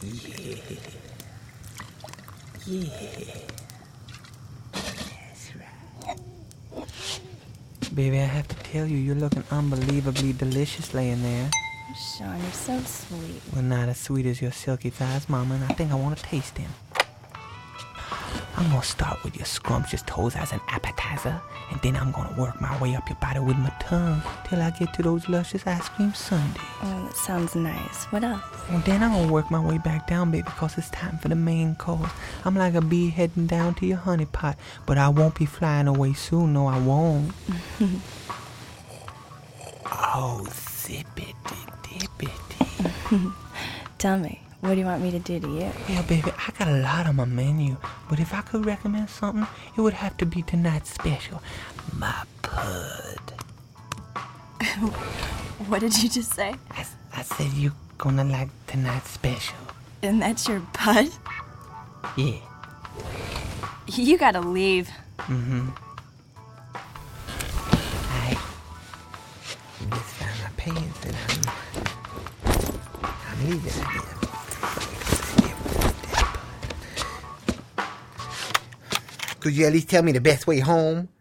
Yeah. Yeah. That's right. Baby, I have to tell you, you're looking unbelievably delicious laying there. Sean, you're so sweet. Well, not as sweet as your silky thighs, Mama, and I think I want to taste them. I'm going to start with your scrumptious toes as an appetizer, and then I'm going to work my way up your body with my tongue till I get to those luscious ice cream sundaes. Oh, that sounds nice. What else? Well, then I'm going to work my way back down, baby, because it's time for the main course. I'm like a bee heading down to your honey pot, but I won't be flying away soon, no, I won't. Oh, zippity, dippity. Tell me, what do you want me to do to you? Yeah, baby, I got a lot on my menu, but if I could recommend something, it would have to be tonight's special. My pud. What did you just say? I said you gonna like tonight's special. And that's your bud? Yeah. You gotta leave. Mm-hmm. I just found my pants and I'm leaving again. Could you at least tell me the best way home?